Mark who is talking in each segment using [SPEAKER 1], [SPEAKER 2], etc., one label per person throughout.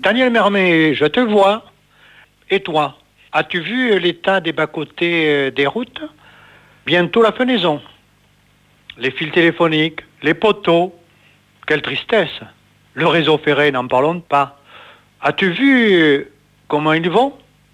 [SPEAKER 1] Daniel Mermet, je te vois. Et toi, as-tu vu l'état des bas-côtés des routes? Bientôt la fenaison. Les fils téléphoniques, les poteaux. Quelle tristesse. Le réseau ferré, n'en parlons pas. As-tu vu comment ils vont?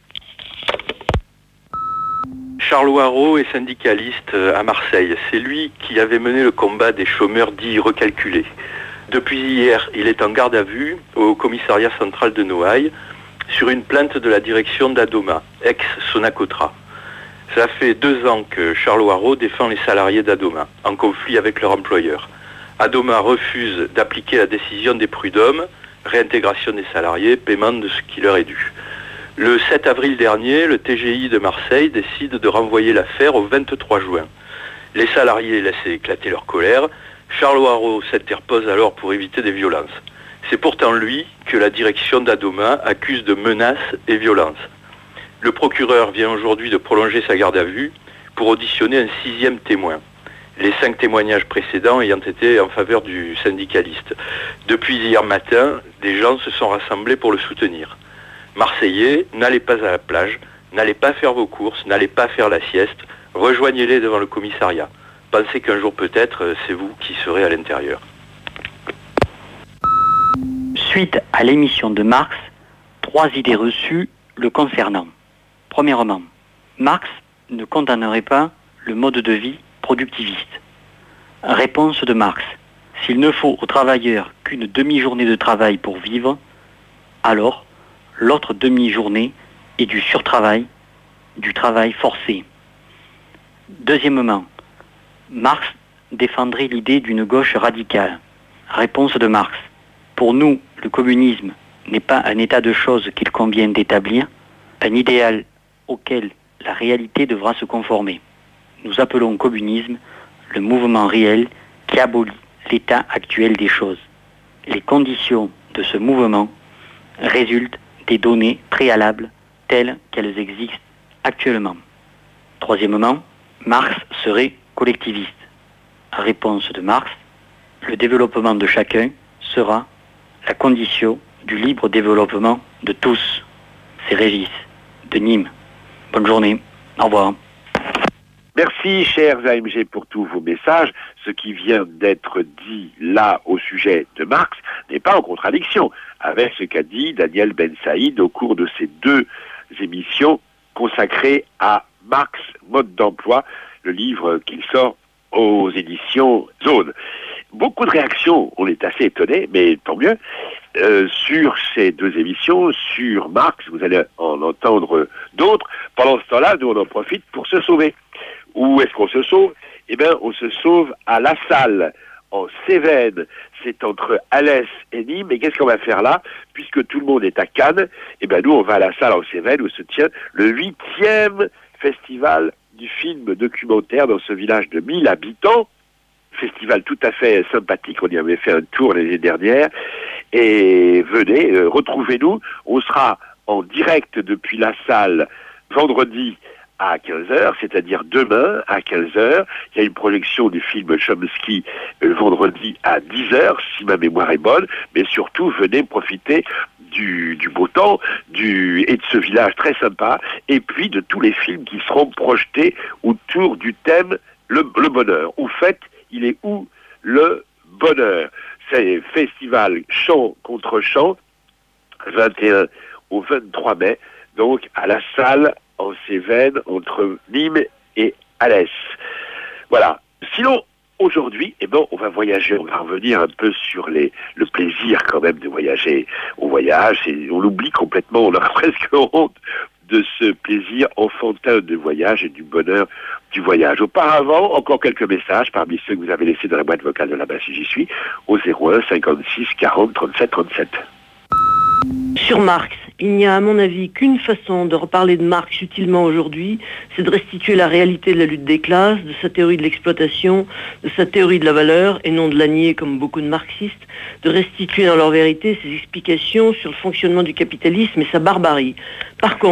[SPEAKER 2] Charles Oireau est syndicaliste à Marseille. C'est lui qui avait mené le combat des chômeurs dits recalculés. Depuis hier, il est en garde à vue au commissariat central de Noailles sur une plainte de la direction d'Adoma, ex-Sonacotra. Ça fait 2 ans que Charles Oireau défend les salariés d'Adoma, en conflit avec leur employeur. Adoma refuse d'appliquer la décision des prud'hommes, réintégration des salariés, paiement de ce qui leur est dû. Le 7 avril dernier, le TGI de Marseille décide de renvoyer l'affaire au 23 juin. Les salariés laissent éclater leur colère. Charles Oireau s'interpose alors pour éviter des violences. C'est pourtant lui que la direction d'Adoma accuse de menaces et violences. Le procureur vient aujourd'hui de prolonger sa garde à vue pour auditionner un 6e témoin. Les 5 témoignages précédents ayant été en faveur du syndicaliste. Depuis hier matin, des gens se sont rassemblés pour le soutenir. Marseillais, n'allez pas à la plage, n'allez pas faire vos courses, n'allez pas faire la sieste, rejoignez-les devant le commissariat. Pensez qu'un jour peut-être, c'est vous qui serez à l'intérieur.
[SPEAKER 3] Suite à l'émission de Marx, 3 idées reçues le concernant. Premièrement, Marx ne condamnerait pas le mode de vie productiviste. Réponse de Marx. S'il ne faut aux travailleurs qu'une demi-journée de travail pour vivre, alors l'autre demi-journée est du surtravail, du travail forcé. Deuxièmement, Marx défendrait l'idée d'une gauche radicale. Réponse de Marx. Pour nous, le communisme n'est pas un état de choses qu'il convient d'établir, un idéal auquel la réalité devra se conformer. Nous appelons communisme le mouvement réel qui abolit l'état actuel des choses. Les conditions de ce mouvement résultent des données préalables telles qu'elles existent actuellement. Troisièmement, Marx serait collectiviste. Réponse de Marx, le développement de chacun sera la condition du libre développement de tous. C'est Régis, de Nîmes. Bonne journée. Au revoir.
[SPEAKER 4] Merci, chers AMG, pour tous vos messages. Ce qui vient d'être dit là au sujet de Marx n'est pas en contradiction avec ce qu'a dit Daniel Ben Saïd au cours de ces 2 émissions consacrées à Marx, mode d'emploi, le livre qu'il sort aux éditions Zone. Beaucoup de réactions, on est assez étonnés, mais tant mieux, sur ces 2 émissions, sur Marx, vous allez en entendre d'autres. Pendant ce temps-là, nous on en profite pour se sauver. Où est-ce qu'on se sauve? Eh bien, on se sauve à La Salle, en Cévennes. C'est entre Alès et Nîmes. Et qu'est-ce qu'on va faire là? Puisque tout le monde est à Cannes, eh bien, nous, on va à La Salle, en Cévennes, où se tient le 8e festival du film documentaire dans ce village de 1000 habitants. Festival tout à fait sympathique. On y avait fait un tour l'année dernière. Et venez, retrouvez-nous. On sera en direct depuis La Salle vendredi à 15h, c'est-à-dire demain à 15h. Il y a une projection du film Chomsky vendredi à 10h, si ma mémoire est bonne, mais surtout venez profiter du beau temps et de ce village très sympa, et puis de tous les films qui seront projetés autour du thème le bonheur. Au fait, il est où le bonheur? C'est festival chant contre chant, 21 au 23 mai, donc à La Salle, en Cévennes, entre Nîmes et Alès. Voilà. Sinon, aujourd'hui, on va voyager, on va revenir un peu sur le plaisir quand même de voyager. On voyage et on l'oublie complètement, on a presque honte de ce plaisir enfantin de voyage et du bonheur du voyage. Auparavant, encore quelques messages parmi ceux que vous avez laissés dans la boîte vocale de là-bas si j'y suis, au 01 56 40 37 37.
[SPEAKER 5] Sur Marx, il n'y a à mon avis qu'une façon de reparler de Marx utilement aujourd'hui, c'est de restituer la réalité de la lutte des classes, de sa théorie de l'exploitation, de sa théorie de la valeur, et non de la nier comme beaucoup de marxistes, de restituer dans leur vérité ses explications sur le fonctionnement du capitalisme et sa barbarie. Par contre,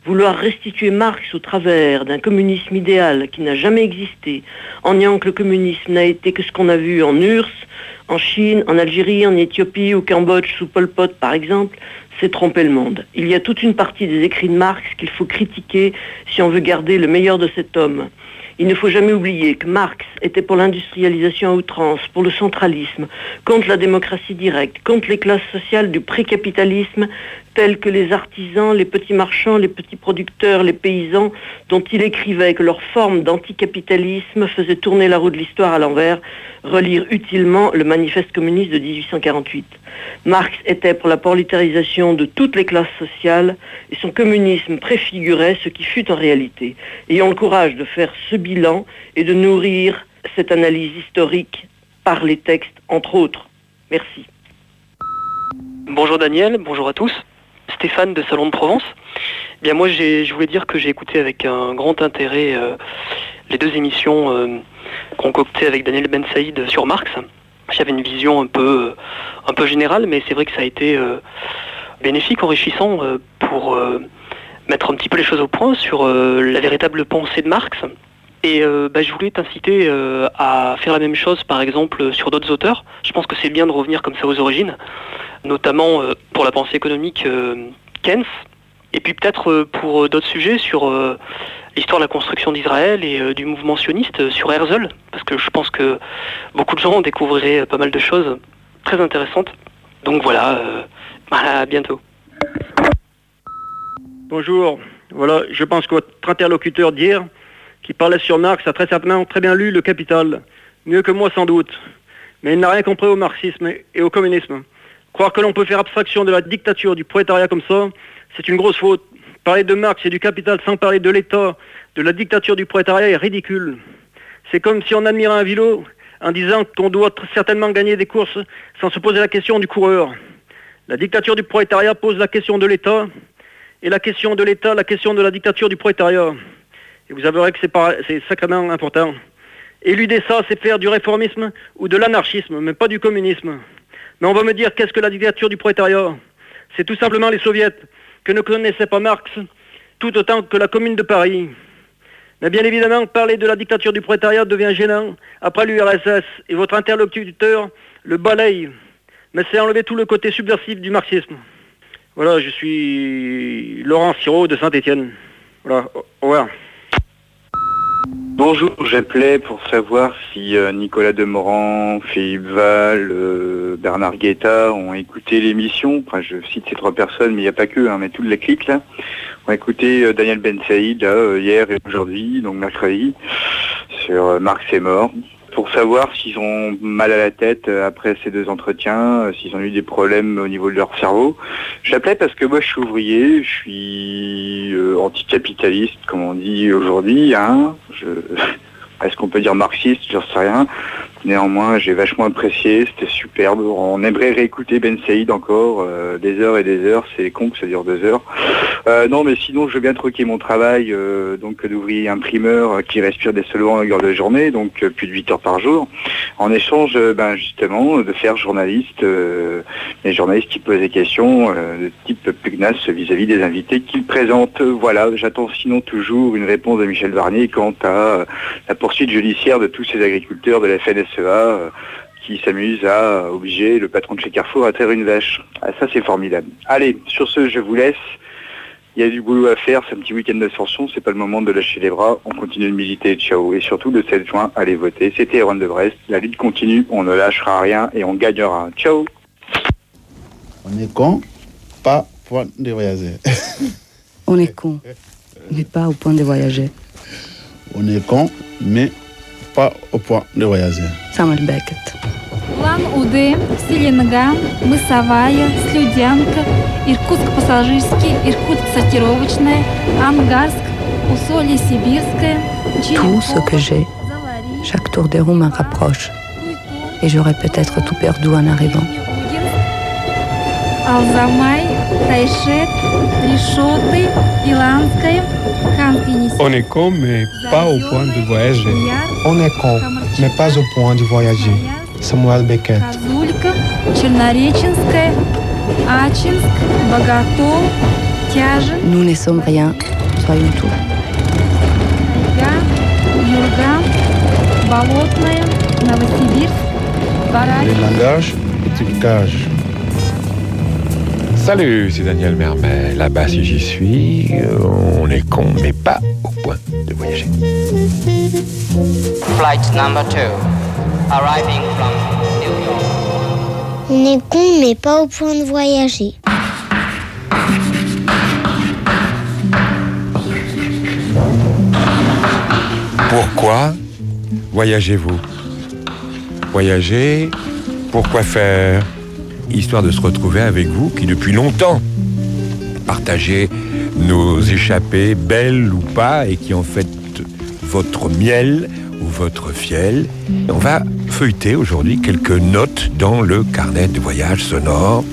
[SPEAKER 5] Vouloir restituer Marx au travers d'un communisme idéal qui n'a jamais existé, en niant que le communisme n'a été que ce qu'on a vu en URSS, en Chine, en Algérie, en Éthiopie, au Cambodge, sous Pol Pot par exemple, c'est tromper le monde. Il y a toute une partie des écrits de Marx qu'il faut critiquer si on veut garder le meilleur de cet homme. Il ne faut jamais oublier que Marx était pour l'industrialisation à outrance, pour le centralisme, contre la démocratie directe, contre les classes sociales du précapitalisme, telles que les artisans, les petits marchands, les petits producteurs, les paysans, dont il écrivait que leur forme d'anticapitalisme faisait tourner la roue de l'histoire à l'envers, relire utilement le manifeste communiste de 1848. Marx était pour la prolétarisation de toutes les classes sociales et son communisme préfigurait ce qui fut en réalité. Ayons le courage de faire ce bilan et de nourrir cette analyse historique par les textes, entre autres. Merci.
[SPEAKER 6] Bonjour Daniel, bonjour à tous. Stéphane de Salon de Provence. Bien moi je voulais dire que j'ai écouté avec un grand intérêt les deux émissions concoctées avec Daniel Ben Saïd sur Marx. J'avais une vision un peu générale, mais c'est vrai que ça a été bénéfique, enrichissant pour mettre un petit peu les choses au point sur la véritable pensée de Marx. Et je voulais t'inciter à faire la même chose, par exemple, sur d'autres auteurs. Je pense que c'est bien de revenir comme ça aux origines, notamment pour la pensée économique Keynes, et puis peut-être pour d'autres sujets sur l'histoire de la construction d'Israël et du mouvement sioniste sur Herzl, parce que je pense que beaucoup de gens découvriraient pas mal de choses très intéressantes. Donc voilà, à bientôt.
[SPEAKER 7] Bonjour, voilà, je pense que votre interlocuteur d'hier, qui parlait sur Marx, a très certainement très bien lu Le Capital, mieux que moi sans doute, mais il n'a rien compris au marxisme et au communisme. Croire que l'on peut faire abstraction de la dictature du prolétariat comme ça, c'est une grosse faute. Parler de Marx et du Capital sans parler de l'État, de la dictature du prolétariat est ridicule. C'est comme si on admirait un vélo en disant qu'on doit certainement gagner des courses sans se poser la question du coureur. La dictature du prolétariat pose la question de l'État, et la question de l'État, la question de la dictature du prolétariat. Et vous avouerez que c'est sacrément important. Éluder ça, c'est faire du réformisme ou de l'anarchisme, mais pas du communisme. Mais on va me dire, qu'est-ce que la dictature du prolétariat? C'est tout simplement les soviets, que ne connaissait pas Marx, tout autant que la Commune de Paris. Mais bien évidemment, parler de la dictature du prolétariat devient gênant après l'URSS, et votre interlocuteur le balaye. Mais c'est enlever tout le côté subversif du marxisme. Voilà, je suis Laurent Sirot de Saint-Étienne. Voilà, au revoir.
[SPEAKER 8] Bonjour, j'appelais pour savoir si Nicolas Demorand, Philippe Val, Bernard Guetta ont écouté l'émission. Enfin, je cite ces trois personnes, mais il n'y a pas que, mais toute la clique là. On a écouté Daniel Ben Saïd là, hier et aujourd'hui, donc mercredi, sur Marx est mort. Pour savoir s'ils ont mal à la tête après ces deux entretiens, s'ils ont eu des problèmes au niveau de leur cerveau. J'appelais parce que moi je suis ouvrier, je suis anticapitaliste comme on dit aujourd'hui. Est-ce qu'on peut dire marxiste? J'en sais rien. Néanmoins, j'ai vachement apprécié, c'était superbe. On aimerait réécouter Ben Saïd encore des heures et des heures. C'est con que ça dure 2 heures. Non, mais sinon, je veux bien troquer mon travail donc d'ouvrier imprimeur qui respire des solvants à longueur de journée, donc plus de 8 heures par jour, en échange, justement, de faire journaliste, les journalistes qui posent des questions de type pugnace vis-à-vis des invités qu'ils présentent. Voilà, j'attends sinon toujours une réponse de Michel Barnier quant à la poursuite judiciaire de tous ces agriculteurs de la FNSEA qui s'amuse à obliger le patron de chez Carrefour à traire une vache. Ah, ça c'est formidable. Allez, sur ce, je vous laisse. Il y a du boulot à faire, c'est un petit week-end d'ascension, c'est pas le moment de lâcher les bras, on continue de militer, ciao. Et surtout le 7 juin, allez voter. C'était Erwan de Brest, la lutte continue, on ne lâchera rien et on gagnera. Ciao.
[SPEAKER 9] On est con, pas point de voyager.
[SPEAKER 10] On est con, mais pas au point de voyager.
[SPEAKER 9] On est con, mais pas au point de voyager.
[SPEAKER 10] Samuel Beckett.
[SPEAKER 11] Улан-Удэ, Селенган, Мысовая, Слюдянка, Иркутск-Пассажирский, Иркутск-Сортировочная, Ангарск, Усолье-Сибирское,
[SPEAKER 10] Tout ce que j'ai, chaque tour de roue m'en rapproche. Et j'aurais peut-être tout perdu en arrivant.
[SPEAKER 11] Алзамай, Тайшет, Решоты, Иланская,
[SPEAKER 12] On est con, mais pas au point de voyager.
[SPEAKER 13] On est con, mais pas au point de voyager. Samuel Beckett.
[SPEAKER 11] Козулька, Чернореченская, Ачинск, Боготол,
[SPEAKER 10] Nous ne sommes rien, soyons tout.
[SPEAKER 9] Le langage est une cage.
[SPEAKER 14] Salut, c'est Daniel Mermet. Là-bas, si j'y suis, on est con, mais pas au point de voyager.
[SPEAKER 15] Flight number 2, arriving from New York.
[SPEAKER 16] On est con, mais pas au point de voyager.
[SPEAKER 14] Pourquoi voyagez-vous? Voyager, pourquoi faire? Histoire de se retrouver avec vous qui depuis longtemps partagez nos échappées, belles ou pas, et qui en fait votre miel ou votre fiel. On va feuilleter aujourd'hui quelques notes dans le carnet de voyage sonore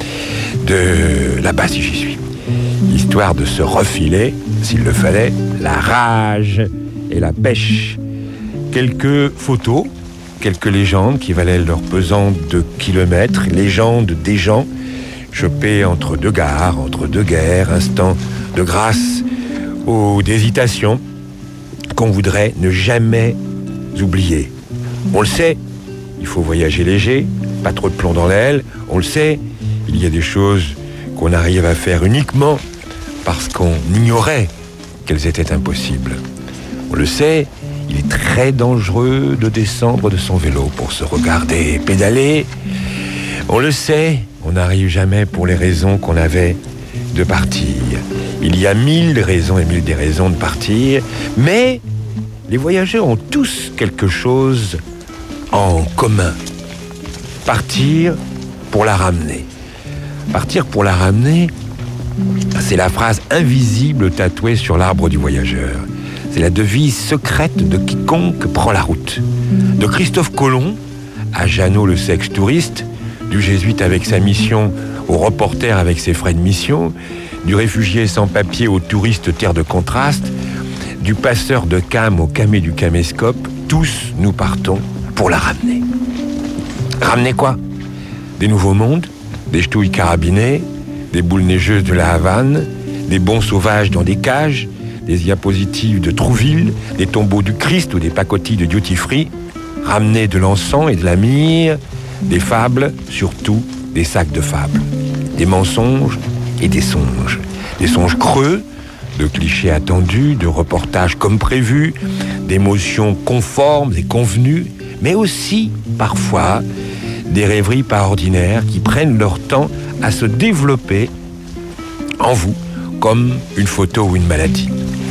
[SPEAKER 14] de Là-bas si j'y suis. Histoire de se refiler, s'il le fallait, la rage et la pêche. Quelques photos, quelques légendes qui valaient leur pesant de kilomètres, légendes des gens chopés entre deux gares, entre deux guerres, instants de grâce ou d'hésitation qu'on voudrait ne jamais oublier. On le sait, il faut voyager léger, pas trop de plomb dans l'aile. On le sait, il y a des choses qu'on arrive à faire uniquement parce qu'on ignorait qu'elles étaient impossibles. On le sait, il est très dangereux de descendre de son vélo pour se regarder pédaler. On le sait, on n'arrive jamais pour les raisons qu'on avait de partir. Il y a 1000 raisons et 1000 déraisons de partir, mais les voyageurs ont tous quelque chose en commun. Partir pour la ramener. Partir pour la ramener, c'est la phrase invisible tatouée sur l'arbre du voyageur. C'est la devise secrète de quiconque prend la route. De Christophe Colomb à Jeannot le sexe-touriste, du jésuite avec sa mission au reporter avec ses frais de mission, du réfugié sans papier au touriste terre de contraste, du passeur de cam au camé du caméscope, tous nous partons pour la ramener. Ramener quoi? Des nouveaux mondes, des ch'touilles carabinées, des boules neigeuses de la Havane, des bons sauvages dans des cages, des diapositives de Trouville, des tombeaux du Christ ou des pacotilles de duty free, ramener de l'encens et de la myrrhe, des fables, surtout des sacs de fables, des mensonges et des songes creux, de clichés attendus, de reportages comme prévu, d'émotions conformes et convenues, mais aussi, parfois, des rêveries pas ordinaires qui prennent leur temps à se développer en vous, comme une photo ou une maladie.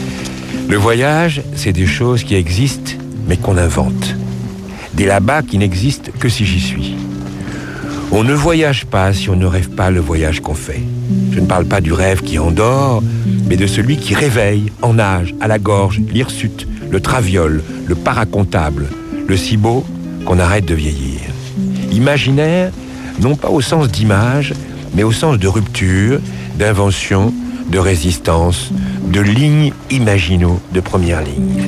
[SPEAKER 14] Le voyage, c'est des choses qui existent, mais qu'on invente. Des là-bas qui n'existent que si j'y suis. On ne voyage pas si on ne rêve pas le voyage qu'on fait. Je ne parle pas du rêve qui endort, mais de celui qui réveille, en nage, à la gorge, l'hirsute, le traviole, le paracontable, le si beau qu'on arrête de vieillir. Imaginaire, non pas au sens d'image, mais au sens de rupture, d'invention, de résistance, de lignes imaginaux de première ligne.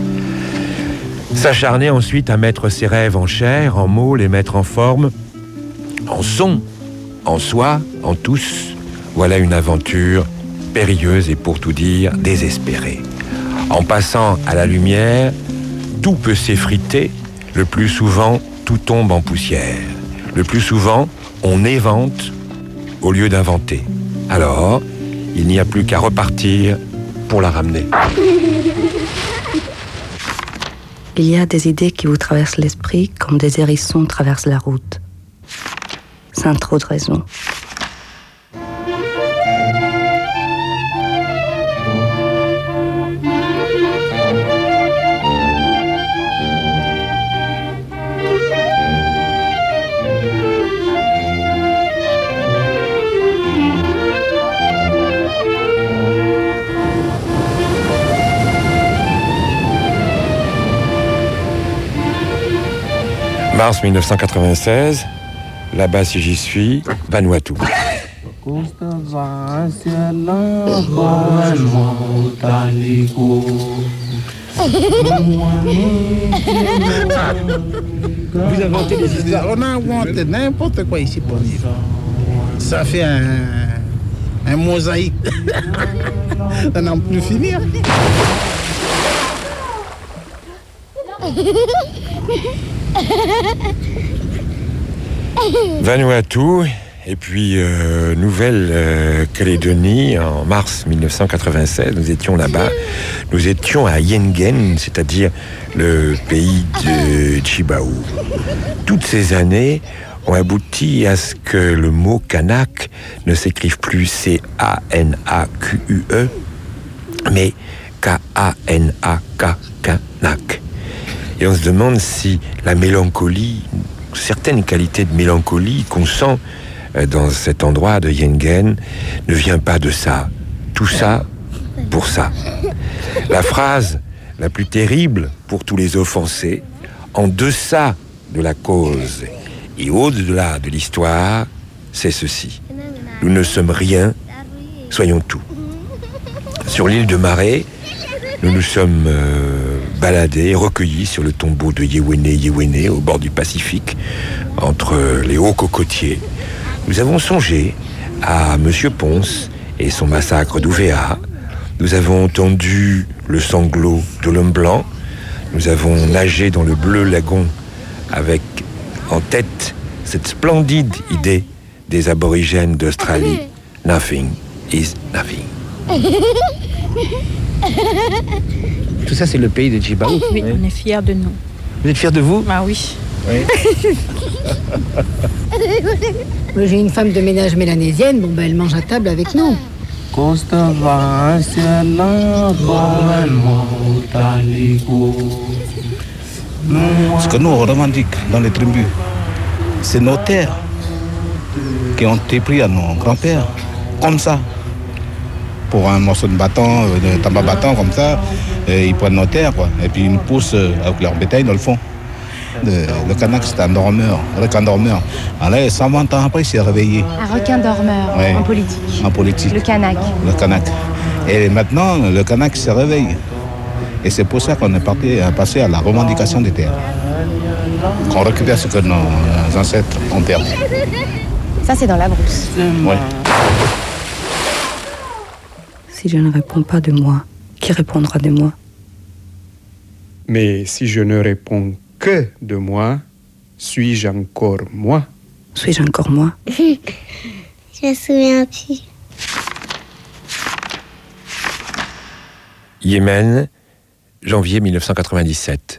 [SPEAKER 14] S'acharner ensuite à mettre ses rêves en chair, en mots, les mettre en forme, en son, en soi, en tous. Voilà une aventure périlleuse et pour tout dire, désespérée. En passant à la lumière, tout peut s'effriter, le plus souvent, tout tombe en poussière. Le plus souvent, on évente au lieu d'inventer. Alors, il n'y a plus qu'à repartir pour la ramener.
[SPEAKER 10] Il y a des idées qui vous traversent l'esprit comme des hérissons traversent la route. Sans trop de raison.
[SPEAKER 14] Mars 1996, là-bas si j'y suis, Vanuatu.
[SPEAKER 9] Vous inventez des histoires. On a inventé n'importe quoi ici pour vivre. Ça fait un mosaïque. Ça n'en plus finir.
[SPEAKER 14] Vanuatu et puis Nouvelle-Calédonie en mars 1996. Nous étions là-bas. Nous étions à Yengen, c'est-à-dire le pays de Chibaou. Toutes ces années ont abouti à ce que le mot Kanak ne s'écrive plus C-A-N-A-Q-U-E, mais K-A-N-A-K, Kanak. Et on se demande si la mélancolie, certaines qualités de mélancolie qu'on sent dans cet endroit de Yengen ne vient pas de ça. Tout ça pour ça. La phrase la plus terrible pour tous les offensés, en deçà de la cause et au-delà de l'histoire, c'est ceci. Nous ne sommes rien, soyons tout. Sur l'île de Marais, nous nous sommes baladés et recueillis sur le tombeau de Yewene, au bord du Pacifique, entre les hauts cocotiers. Nous avons songé à Monsieur Ponce et son massacre d'Ouvéa. Nous avons entendu le sanglot de l'homme blanc. Nous avons nagé dans le bleu lagon avec en tête cette splendide idée des aborigènes d'Australie. Nothing is nothing.
[SPEAKER 17] Tout ça, c'est le pays de Chibaou.
[SPEAKER 18] Oui, on est fiers de nous.
[SPEAKER 17] Vous êtes fiers de vous?
[SPEAKER 18] Ah oui.
[SPEAKER 19] Moi, j'ai une femme de ménage mélanésienne, bon, ben, elle mange à table avec nous.
[SPEAKER 9] Ce que nous on revendique dans les tribus, c'est nos terres qui ont été prises à nos grands-pères, comme ça. Pour un morceau de bâton, de tabac bâton comme ça, ils prennent nos terres, quoi, et puis ils nous poussent avec leur bétail dans le fond. Le Kanak, c'est un dormeur, un requin dormeur. Alors, 120 ans après, il s'est réveillé.
[SPEAKER 20] Un requin dormeur, ouais, en politique.
[SPEAKER 9] En politique.
[SPEAKER 20] Le Kanak.
[SPEAKER 9] Le Kanak. Et maintenant, le Kanak se réveille. Et c'est pour ça qu'on est passé à la revendication des terres. Qu'on récupère ce que nos ancêtres ont perdu.
[SPEAKER 20] Ça, c'est dans la brousse.
[SPEAKER 9] Oui.
[SPEAKER 10] Si je ne réponds pas de moi, qui répondra de moi?
[SPEAKER 12] Mais si je ne réponds que de moi, suis-je encore moi?
[SPEAKER 10] Suis-je encore moi?
[SPEAKER 16] Je me souviens plus.
[SPEAKER 14] Yémen, janvier 1997.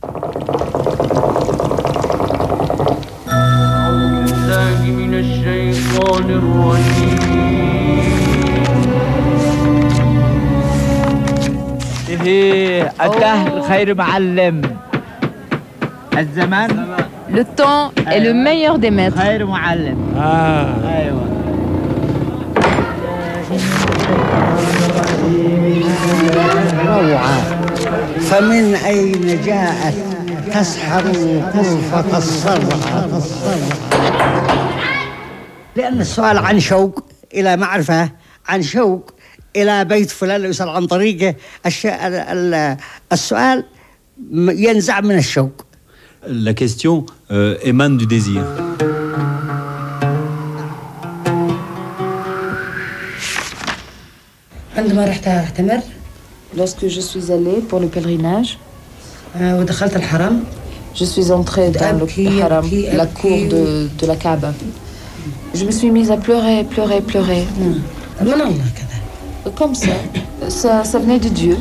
[SPEAKER 18] Le temps est le meilleur des maîtres.
[SPEAKER 21] فمن أين جاءت تسحر قرفة الصرع لأن السؤال عن شوق إلى معرفة عن شوق إلى بيت فلان يسأل عن طريقه السؤال ينزع من الشوق.
[SPEAKER 22] La question émane du désir.
[SPEAKER 19] عندما رحت أعتمر
[SPEAKER 18] Lorsque je suis allée pour le pèlerinage,
[SPEAKER 19] ودخلت الحرم
[SPEAKER 18] je suis entrée dans le haram, la cour de la Kaaba. Je me suis mise à pleurer. Comme ça venait de Dieu.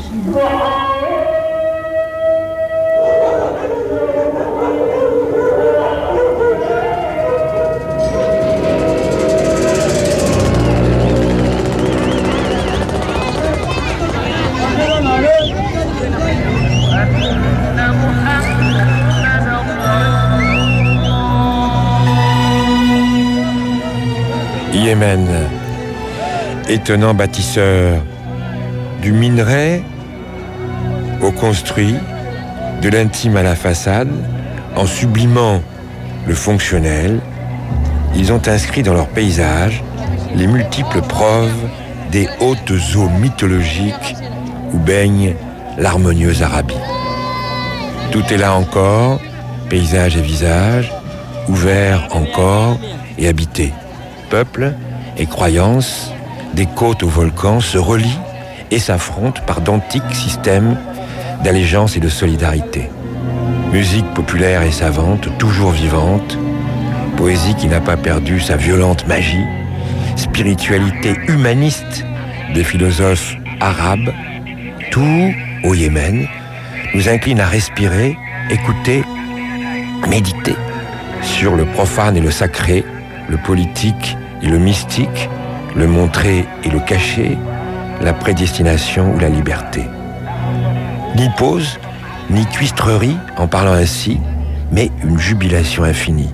[SPEAKER 14] Yémen, étonnant bâtisseur, du minerai au construit, de l'intime à la façade, en sublimant le fonctionnel, ils ont inscrit dans leur paysage les multiples preuves des hautes eaux mythologiques où baigne l'harmonieuse Arabie. Tout est là encore, paysage et visage, ouvert encore et habité. Peuple et croyances, des côtes aux volcans, se relient et s'affrontent par d'antiques systèmes d'allégeance et de solidarité. Musique populaire et savante, toujours vivante, poésie qui n'a pas perdu sa violente magie, spiritualité humaniste des philosophes arabes, tout au Yémen nous incline à respirer, écouter, méditer sur le profane et le sacré, le politique et le mystique, le montré et le caché, la prédestination ou la liberté. Ni pause, ni cuistrerie en parlant ainsi, mais une jubilation infinie.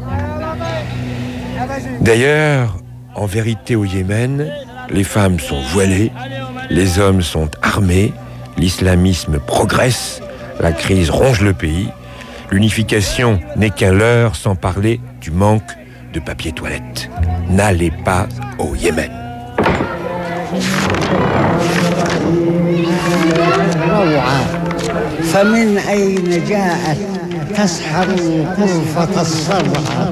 [SPEAKER 14] D'ailleurs, en vérité au Yémen, les femmes sont voilées, les hommes sont armés, l'islamisme progresse, la crise ronge le pays, l'unification n'est qu'un leurre sans parler du manque de papier toilette. N'allez pas au Yémen.
[SPEAKER 21] فمن أين جاءت تسحر كوفة الصبع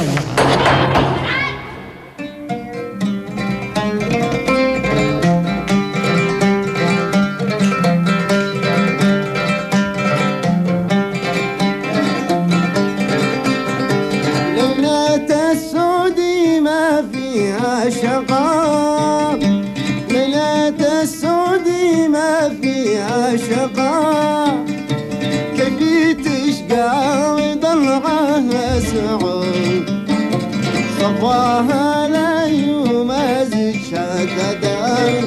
[SPEAKER 1] صفواها لا يمازج شددا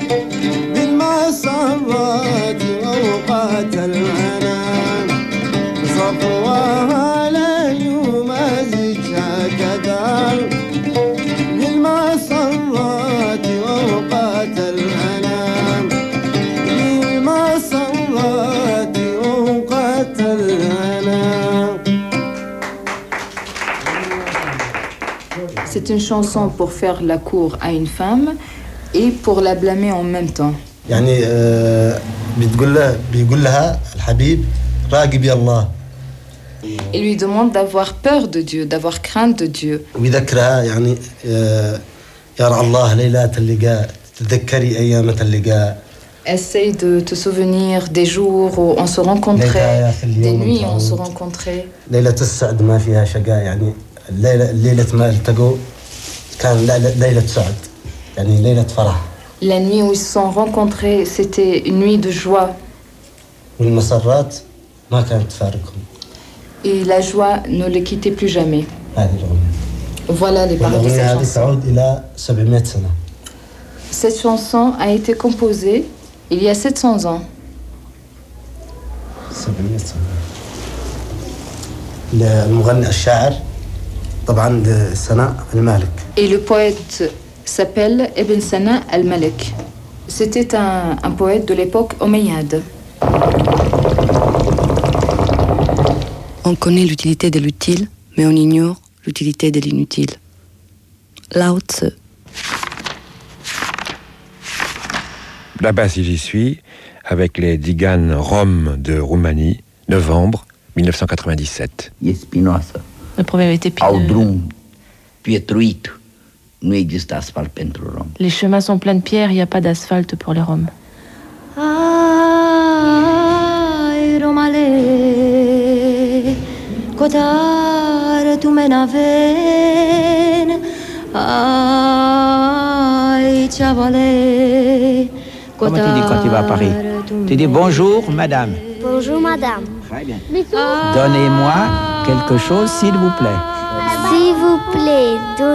[SPEAKER 1] بالمسرات أوقات العنان صفواها لا يمازج شددا بالمسرات أوقات العنان بالمسرات أوقات العنان.
[SPEAKER 18] C'est une chanson pour faire la cour à une femme et pour la blâmer en même temps.
[SPEAKER 1] يعني بيقول لها الحبيب راقب يا الله.
[SPEAKER 18] Il lui demande d'avoir peur de Dieu, d'avoir crainte de Dieu.
[SPEAKER 1] ويذكرها يعني يا الله ليلات اللقاء تذكري أيام اللقاء.
[SPEAKER 18] Essaye de te souvenir des jours où on se rencontrait, des nuits où on se rencontrait.
[SPEAKER 1] ليلة السعد ما فيها شقاء يعني ليلة ما التقوا كان ليلة سعد يعني ليلة فرح.
[SPEAKER 18] La nuit où ils se sont rencontrés, c'était une nuit de joie.
[SPEAKER 1] والمسرات ما كانت تفارقهم.
[SPEAKER 18] Et la joie ne les quittait plus jamais.
[SPEAKER 1] هذه الأغنية.
[SPEAKER 18] Voilà les paroles de cette chanson.
[SPEAKER 1] تعود إلى 700 سنة.
[SPEAKER 18] Cette chanson a été composée il y a 700 ans.
[SPEAKER 1] 700 سنة. المغني الشاعر طبعا سناء المالك.
[SPEAKER 18] Et le poète s'appelle Ibn Sana al-Malik. C'était un poète de l'époque omeyyade.
[SPEAKER 10] On connaît l'utilité de l'utile, mais on ignore l'utilité de l'inutile. Lao Tzu.
[SPEAKER 14] Là-bas, si j'y suis, avec les Digan Roms de Roumanie, novembre 1997.
[SPEAKER 2] Spinoasă.
[SPEAKER 11] Le problème était
[SPEAKER 2] Au drum pietruit. Nu există asfalt pentru rom.
[SPEAKER 11] Les chemins sont pleins de pierres, il n'y a pas d'asphalte pour les Roms.
[SPEAKER 23] Ai romale, cotar tu menaven, ai chavale.
[SPEAKER 17] Comment tu dis quand tu vas à Paris? Tu dis bonjour, madame.
[SPEAKER 16] Bonjour, madame.
[SPEAKER 17] Très bien. Donnez-moi quelque chose, s'il vous plaît.
[SPEAKER 16] S'il vous plaît,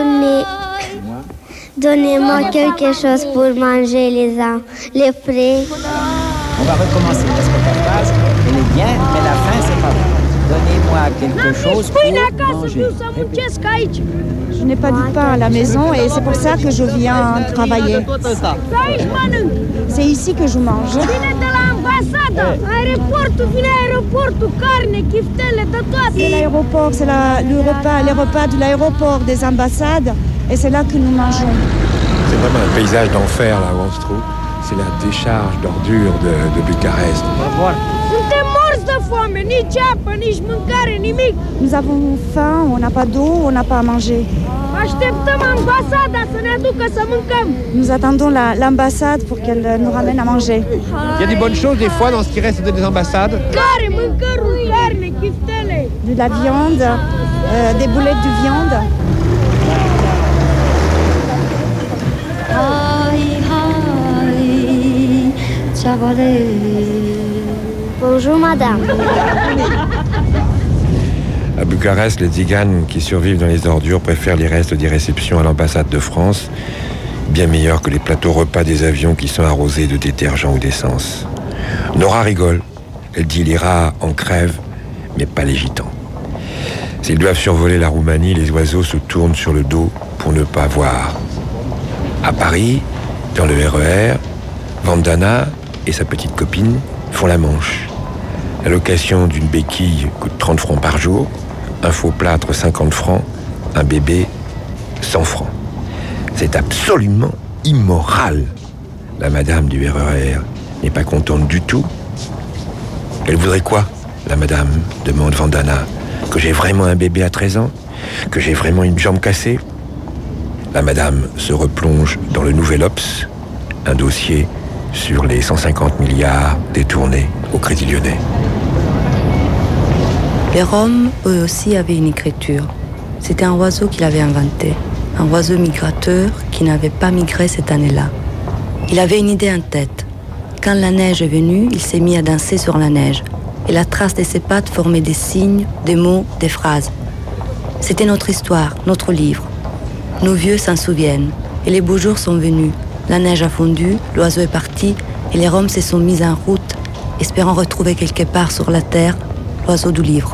[SPEAKER 16] donnez-moi quelque chose pour manger les frais.
[SPEAKER 17] On va recommencer parce que ta phrase, elle est bien, mais la fin, c'est pas bon. Donnez-moi quelque chose pour manger.
[SPEAKER 24] Je n'ai pas du pain à la maison et c'est pour ça que je viens travailler. C'est ici que je mange. C'est l'aéroport, c'est les repas de l'aéroport des ambassades et c'est là que nous mangeons.
[SPEAKER 14] C'est vraiment un paysage d'enfer là où on se trouve. C'est la décharge d'ordures de Bucarest.
[SPEAKER 23] Suntem morți
[SPEAKER 24] Nous avons faim, on n'a pas d'eau, on n'a pas à manger. Nous attendons l'ambassade pour qu'elle nous ramène à manger.
[SPEAKER 3] Il y a des bonnes choses des fois dans ce qui reste des ambassades.
[SPEAKER 24] De la viande, des boulettes de viande.
[SPEAKER 16] Bonjour madame.
[SPEAKER 14] À Bucarest, les tziganes qui survivent dans les ordures préfèrent les restes des réceptions à l'ambassade de France, bien meilleurs que les plateaux repas des avions qui sont arrosés de détergent ou d'essence. Nora rigole. Elle dit les rats en crèvent, mais pas les gitans. S'ils doivent survoler la Roumanie, les oiseaux se tournent sur le dos pour ne pas voir. À Paris, dans le RER, Vandana et sa petite copine font la Manche. La location d'une béquille coûte 30 francs par jour, un faux plâtre 50 francs, un bébé 100 francs. C'est absolument immoral. La madame du RER n'est pas contente du tout. Elle voudrait quoi, la madame, demande Vandana. Que j'ai vraiment un bébé à 13 ans? Que j'ai vraiment une jambe cassée? La madame se replonge dans le Nouvel Obs, un dossier sur les 150 milliards détournés au Crédit Lyonnais.
[SPEAKER 10] Les Roms, eux aussi, avaient une écriture. C'était un oiseau qu'il avait inventé, un oiseau migrateur qui n'avait pas migré cette année-là. Il avait une idée en tête. Quand la neige est venue, il s'est mis à danser sur la neige. Et la trace de ses pattes formait des signes, des mots, des phrases. C'était notre histoire, notre livre. Nos vieux s'en souviennent. Et les beaux jours sont venus. La neige a fondu, l'oiseau est parti, et les Roms se sont mis en route, espérant retrouver quelque part sur la terre l'oiseau du livre.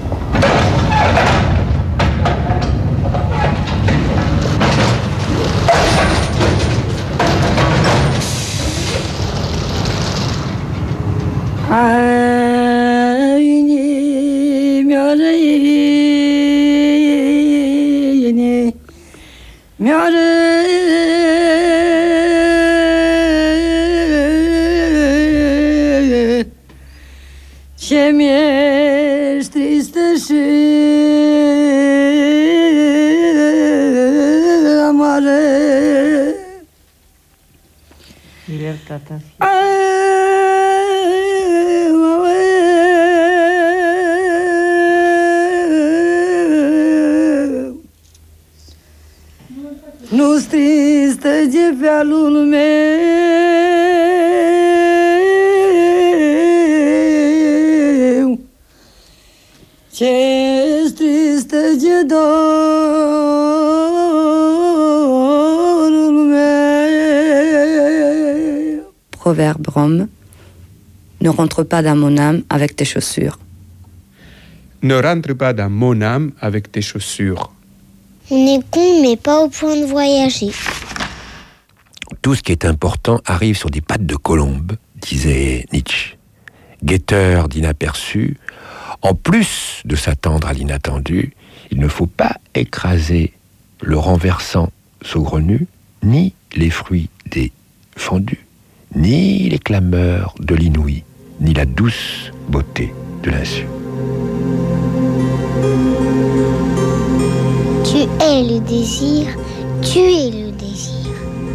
[SPEAKER 4] Nos tristes de velho meu, que triste de dor meu.
[SPEAKER 10] Proverbe Rome. Ne rentre pas dans mon âme avec tes chaussures.
[SPEAKER 12] Ne rentre pas dans mon âme avec tes chaussures.
[SPEAKER 16] On est con, mais pas au point de voyager.
[SPEAKER 14] Tout ce qui est important arrive sur des pattes de colombe, disait Nietzsche. Guetteur d'inaperçu, en plus de s'attendre à l'inattendu, il ne faut pas écraser le renversant saugrenu, ni les fruits des fendus, ni les clameurs de l'inouï, ni la douce beauté de l'insu.
[SPEAKER 16] Tu es le désir, tu es le désir.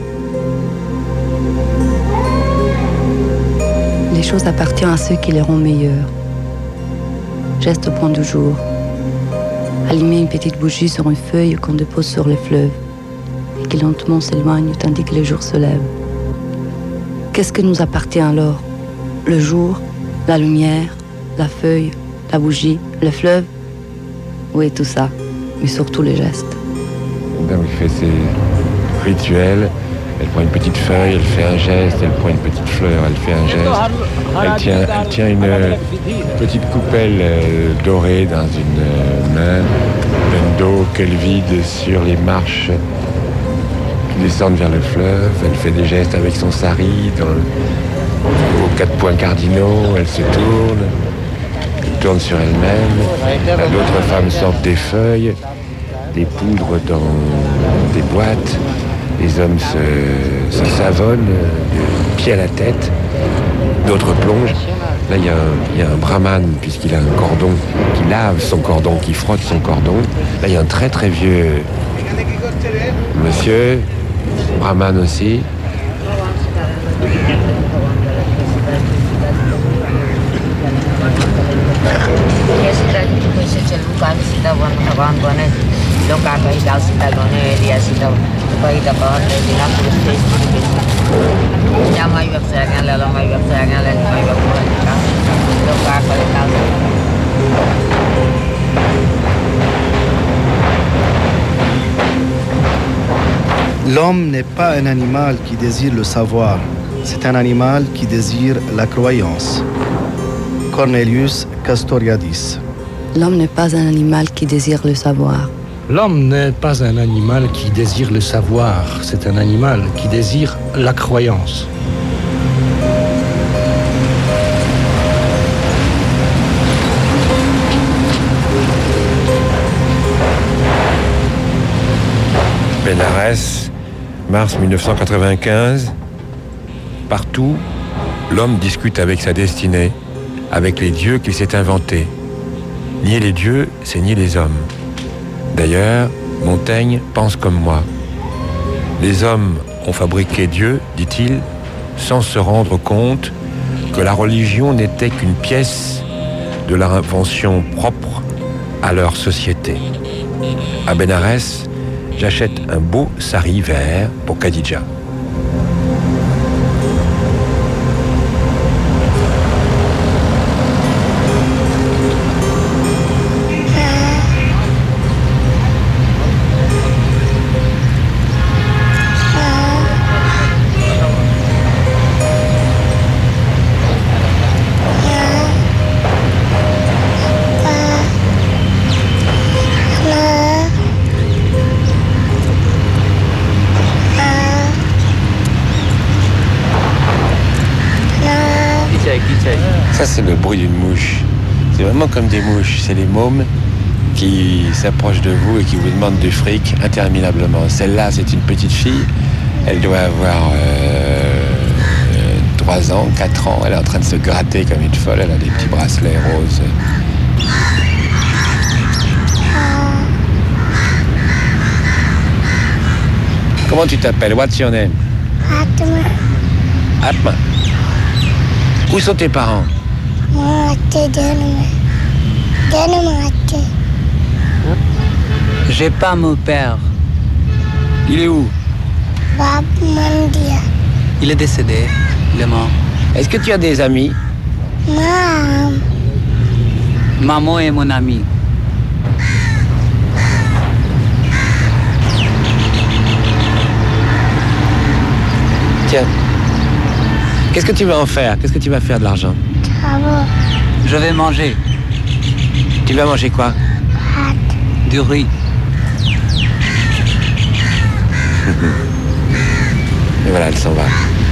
[SPEAKER 10] Les choses appartiennent à ceux qui les rendent meilleures. Geste au point du jour. Allumer une petite bougie sur une feuille qu'on dépose sur le fleuve et qui lentement s'éloigne tandis que le jour se lève. Qu'est-ce que nous appartient alors? Le jour, la lumière, la feuille, la bougie, le fleuve? Oui, tout ça, mais surtout les gestes.
[SPEAKER 14] Madame fait ses rituels, elle prend une petite feuille, elle fait un geste, elle prend une petite fleur, elle fait un geste. Elle tient une petite coupelle dorée dans une main, pleine d'eau qu'elle vide sur les marches qui descendent vers le fleuve. Elle fait des gestes avec son sari aux 4 points cardinaux, elle se tourne sur elle-même. D'autres femmes sortent des feuilles, des poudres dans des boîtes. Les hommes se savonnent du pied à la tête. D'autres plongent Là, il y a un brahman, puisqu'il a un cordon, qui lave son cordon, qui frotte son cordon. Là, il y a un très très vieux monsieur, brahman aussi.
[SPEAKER 5] L'homme n'est pas un animal qui désire le savoir, c'est un animal qui désire la croyance. Cornelius Castoriadis.
[SPEAKER 10] L'homme n'est pas un animal qui désire le savoir.
[SPEAKER 6] L'homme n'est pas un animal qui désire le savoir, c'est un animal qui désire la croyance.
[SPEAKER 14] Bénarès, mars 1995. Partout, l'homme discute avec sa destinée, avec les dieux qu'il s'est inventés. Nier les dieux, c'est nier les hommes. D'ailleurs, Montaigne pense comme moi. Les hommes ont fabriqué Dieu, dit-il, sans se rendre compte que la religion n'était qu'une pièce de leur invention propre à leur société. À Bénarès, j'achète un beau sari vert pour Khadija. Ça, c'est le bruit d'une mouche. C'est vraiment comme des mouches. C'est les mômes qui s'approchent de vous et qui vous demandent du fric interminablement. Celle-là, c'est une petite fille. Elle doit avoir 3 ans, 4 ans. Elle est en train de se gratter comme une folle. Elle a des petits bracelets roses. Comment tu t'appelles? What's your name? Atma. Atma. Où sont tes parents?
[SPEAKER 7] J'ai pas mon père.
[SPEAKER 14] Il est où?
[SPEAKER 7] Il est décédé. Il est mort.
[SPEAKER 14] Est-ce que tu as des amis?
[SPEAKER 7] Maman est mon amie.
[SPEAKER 14] Tiens. Qu'est-ce que tu vas en faire? Qu'est-ce que tu vas faire de l'argent?
[SPEAKER 7] Je vais manger.
[SPEAKER 14] Tu vas manger quoi?
[SPEAKER 7] Du riz.
[SPEAKER 14] Et voilà, elle s'en va.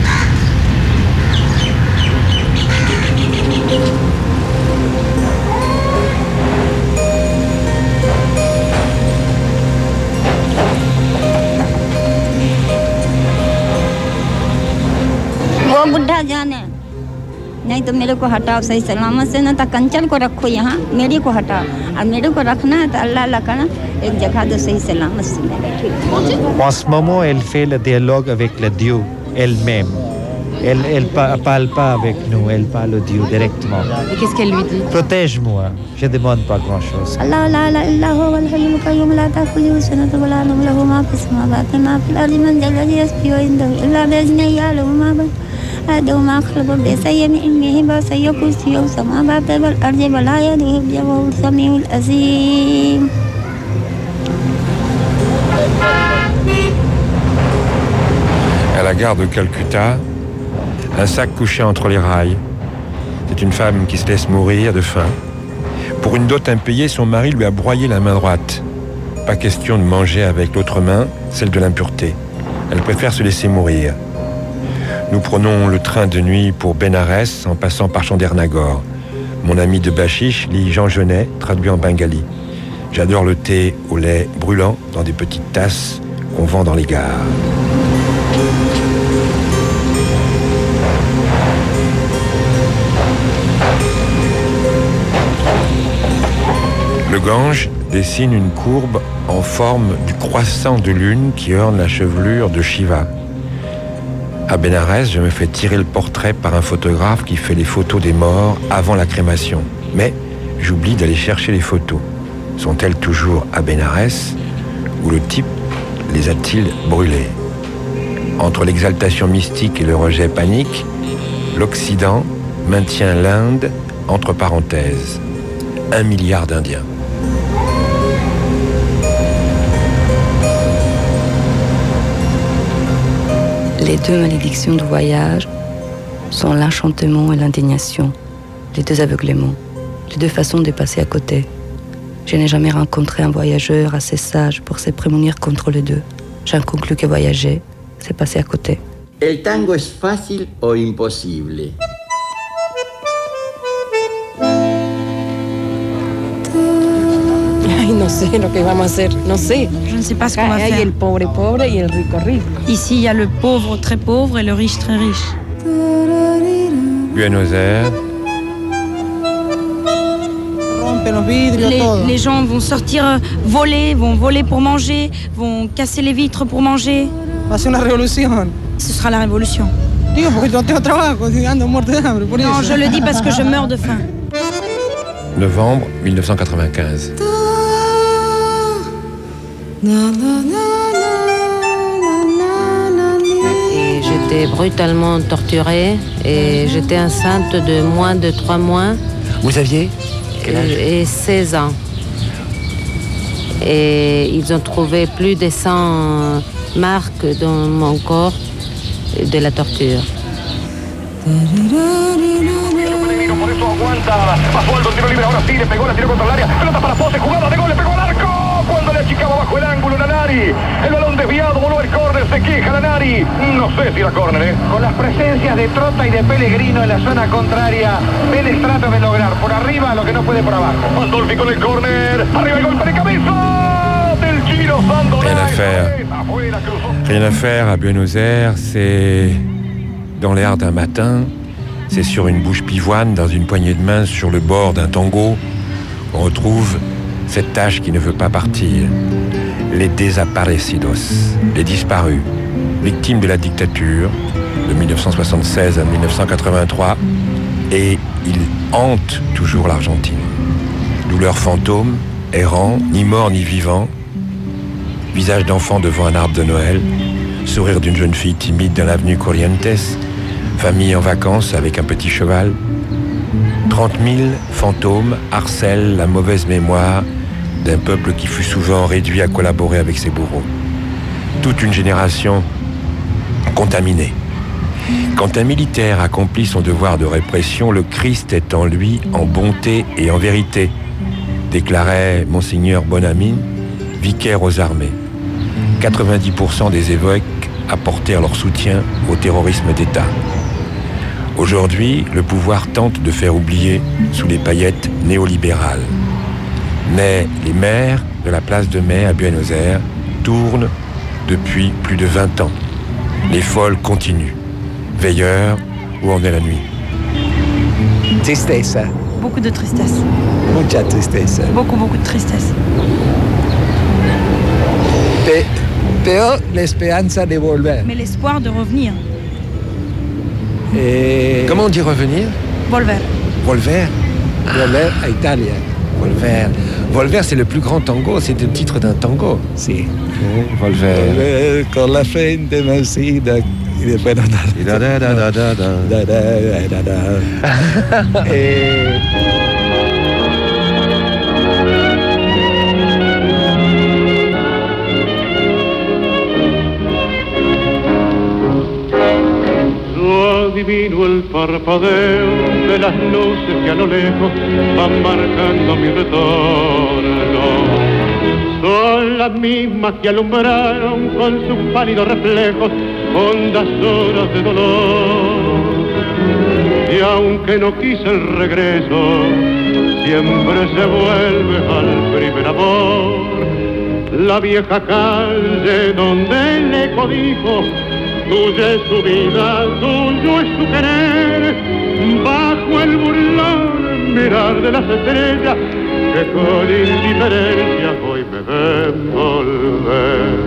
[SPEAKER 23] वो बुढ़ा जाने नहीं तो मेरे को हटाओ सही सलामत से ना तो कंचन को रखो यहाँ मेरे को हटाओ और मेरे को रखना है तो अल्लाह अल्लाह करना एक जगह दो सही सलामत से मैं बैठी।
[SPEAKER 8] En ce moment, elle fait le dialogue avec le Dieu elle-même. Elle ne parle pas avec nous, elle parle au Dieu directement.
[SPEAKER 11] Et qu'est-ce qu'elle lui dit?
[SPEAKER 8] Protège-moi, je ne demande pas grand-chose.
[SPEAKER 23] अल्लाह ला इलाहा इल्ला हुवा अल हय्युल क़य्यूम ला ताखुज़ुहु सिनतुन व ला नौम लहु मा फ़िस समावाति व मा फ़िल अर्ज़ि मन ज़ा ल्लज़ी यशफ़अु इंदहु इल्ला बिइज़्निहि यअलमु मा बैन अयदीहिम व मा ख़लफ़हुम बियदिहि मिन इल्मिहि वसि'a कुर्सियुहु समावाति वल अर्ज़ व ला यऊदुहु हिफ़्ज़ुहुमा व हुवस समीउल अज़ीम।
[SPEAKER 14] À la gare de Calcutta, un sac couché entre les rails. C'est une femme qui se laisse mourir de faim. Pour une dot impayée, son mari lui a broyé la main droite. Pas question de manger avec l'autre main, celle de l'impureté. Elle préfère se laisser mourir. Nous prenons le train de nuit pour Bénarès en passant par Chandernagore. Mon ami de Bachiche lit Jean Genet, traduit en bengali. J'adore le thé au lait brûlant dans des petites tasses qu'on vend dans les gares. Gange dessine une courbe en forme du croissant de lune qui orne la chevelure de Shiva. À Bénarès, je me fais tirer le portrait par un photographe qui fait les photos des morts avant la crémation. Mais j'oublie d'aller chercher les photos. Sont-elles toujours à Bénarès ou le type les a-t-il brûlées? Entre l'exaltation mystique et le rejet panique, l'Occident maintient l'Inde entre parenthèses. 1 milliard d'Indiens.
[SPEAKER 10] Les deux malédictions du voyage sont l'enchantement et l'indignation, les deux aveuglements, les deux façons de passer à côté. Je n'ai jamais rencontré un voyageur assez sage pour se prémunir contre les deux. J'en conclus que voyager, c'est passer à côté.
[SPEAKER 9] ¿El tango es fácil o imposible?
[SPEAKER 13] Ay, no sé lo que vamos a hacer, no sé.
[SPEAKER 23] Je ne sais pas ce qu'on va
[SPEAKER 13] Hay
[SPEAKER 23] faire.
[SPEAKER 13] el pobre pobre y el rico rico.
[SPEAKER 23] Ici, il y a le pauvre très pauvre et le riche très riche.
[SPEAKER 14] Buenos Aires,
[SPEAKER 23] Les gens vont sortir voler, vont voler pour manger, vont casser les vitres pour manger.
[SPEAKER 15] C'est une révolution.
[SPEAKER 23] Ce sera la révolution.
[SPEAKER 15] Digo, porque no tengo trabajo, ando muerto de hambre, por
[SPEAKER 23] Non,
[SPEAKER 15] eso.
[SPEAKER 23] je le dis parce que je meurs de faim.
[SPEAKER 14] novembre 1995.
[SPEAKER 20] Et j'étais brutalement torturée et j'étais enceinte de moins de 3 mois.
[SPEAKER 14] Vous aviez quel âge?
[SPEAKER 20] Et 16 ans. Et ils ont trouvé plus de 100 marques dans mon corps de la torture.
[SPEAKER 25] Por eso aguanta. Basualdo, tiro libre, ahora sí, le pegó, la tiró contra el área. Pelota para Pose, jugada de gol, le pegó al arco. Cuando le achicaba bajo el ángulo Nanari. El balón desviado, voló el córner, se queja Nanari. No sé si era córner, ¿eh?
[SPEAKER 17] Con las presencias de Trota y de Pellegrino en la zona contraria, Vélez trata de lograr por arriba lo que no puede por abajo.
[SPEAKER 25] Pandolfi con el córner. Arriba el golpe de cabeza del Giro Sandonay.
[SPEAKER 14] Rien à faire. Rien à faire à Buenos Aires, c'est dans l'air d'un matin, c'est sur une bouche pivoine, dans une poignée de main, sur le bord d'un tango, on retrouve cette tache qui ne veut pas partir. Les desaparecidos, les disparus, victimes de la dictature de 1976 à 1983, et ils hantent toujours l'Argentine. Douleur fantôme, errant, ni mort ni vivant, visage d'enfant devant un arbre de Noël, sourire d'une jeune fille timide dans l'avenue Corrientes, famille en vacances avec un petit cheval. 30 000 fantômes harcèlent la mauvaise mémoire d'un peuple qui fut souvent réduit à collaborer avec ses bourreaux. Toute une génération contaminée. Quand un militaire accomplit son devoir de répression, le Christ est en lui en bonté et en vérité, déclarait Monseigneur Bonamine, vicaire aux armées. 90% des évêques apportèrent leur soutien au terrorisme d'État. Aujourd'hui, le pouvoir tente de faire oublier sous les paillettes néolibérales. Mais les maires de la place de Mai à Buenos Aires tournent depuis plus de 20 ans. Les folles continuent. Veilleurs, où en est la nuit?
[SPEAKER 26] Tristeza.
[SPEAKER 23] Beaucoup de tristesse.
[SPEAKER 26] Mucha tristeza.
[SPEAKER 23] Beaucoup, beaucoup de tristesse.
[SPEAKER 26] Pero la esperanza de volver.
[SPEAKER 23] Mais l'espoir de revenir.
[SPEAKER 26] Comment on dit revenir?
[SPEAKER 23] Volver.
[SPEAKER 26] Volver. Volver à Italie. Volver. Volver, c'est le plus grand tango, c'est le titre d'un tango. Si.
[SPEAKER 14] Volver.
[SPEAKER 26] Volver con la frente vencida. Y después
[SPEAKER 27] Adivino el parpadeo de las luces que a lo lejos van marcando mi retorno. Son las mismas que alumbraron con sus pálidos reflejos hondas horas de dolor. Y aunque no quise el regreso, siempre se vuelve al primer amor. La vieja calle donde el eco dijo: tuya es su vida, tuyo es su querer. Bajo el burlón mirar de las estrellas que con indiferencia hoy me ven volver.